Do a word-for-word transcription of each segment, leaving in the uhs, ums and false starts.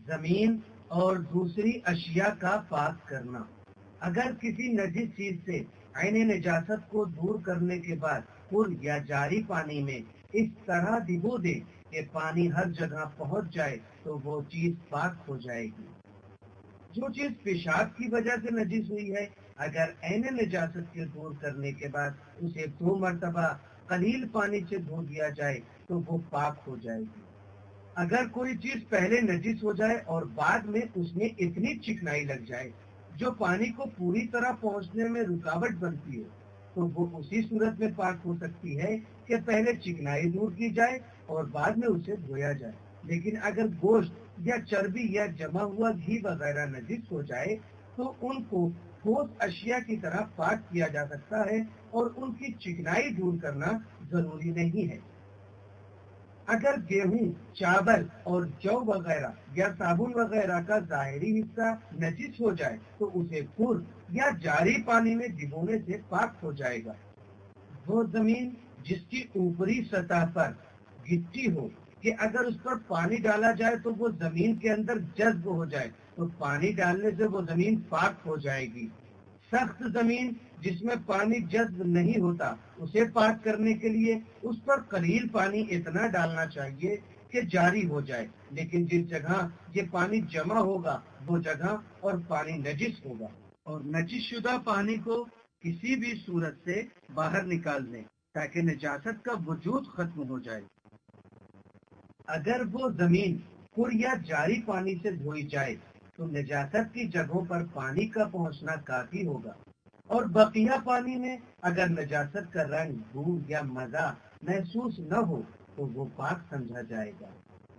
زمین اور دوسری اشیاء کا پاک کرنا۔ اگر کسی نجس چیز سے عین نجاست کو دور کرنے کے بعد پر یا جاری پانی میں اس طرح ڈبو دے کہ پانی ہر جگہ پہنچ جائے تو وہ چیز پاک ہو جائے گی۔ جو چیز پیشاب کی وجہ سے نجس ہوئی ہے، اگر عین نجاست کے دور کرنے کے بعد اسے دو مرتبہ قلیل پانی سے دھو دیا جائے تو وہ پاک ہو جائے گی۔ اگر کوئی چیز پہلے نجس ہو جائے اور بعد میں اس میں اتنی چکنائی لگ جائے جو پانی کو پوری طرح پہنچنے میں رکاوٹ بنتی ہے، تو وہ اسی صورت میں پاک ہو سکتی ہے کہ پہلے چکنائی دور کی جائے اور بعد میں اسے دھویا جائے۔ لیکن اگر گوشت یا چربی یا جمع ہوا گھی وغیرہ نجس ہو جائے تو ان کو ٹھوس اشیاء کی طرح پاک کیا جا سکتا ہے اور ان کی چکنائی دور کرنا ضروری نہیں ہے۔ اگر گیہوں، چاول اور جو وغیرہ یا صابن وغیرہ کا ظاہری حصہ نجس ہو جائے تو اسے پر یا جاری پانی میں ڈبونے سے پاک ہو جائے گا۔ وہ زمین جس کی اوپری سطح پر گٹی ہو کہ اگر اس پر پانی ڈالا جائے تو وہ زمین کے اندر جذب ہو جائے تو پانی ڈالنے سے وہ زمین پاک ہو جائے گی۔ سخت زمین جس میں پانی جذب نہیں ہوتا، اسے پاک کرنے کے لیے اس پر قلیل پانی اتنا ڈالنا چاہیے کہ جاری ہو جائے، لیکن جس جگہ یہ پانی جمع ہوگا وہ جگہ اور پانی نجس ہوگا، اور نجس شدہ پانی کو کسی بھی صورت سے باہر نکال دیں تاکہ نجاست کا وجود ختم ہو جائے۔ اگر وہ زمین پر یا جاری پانی سے دھوئی جائے تو نجاست کی جگہوں پر پانی کا پہنچنا کافی ہوگا، اور بقیہ پانی میں اگر نجاست کا رنگ، بو یا مزہ محسوس نہ ہو تو وہ پاک سمجھا جائے گا۔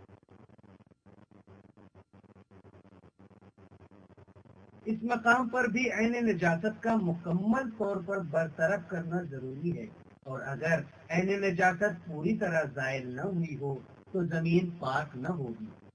اس مقام پر بھی عین نجاست کا مکمل طور پر برطرف کرنا ضروری ہے، اور اگر عین نجاست پوری طرح زائل نہ ہوئی ہو تو زمین پاک نہ ہوگی۔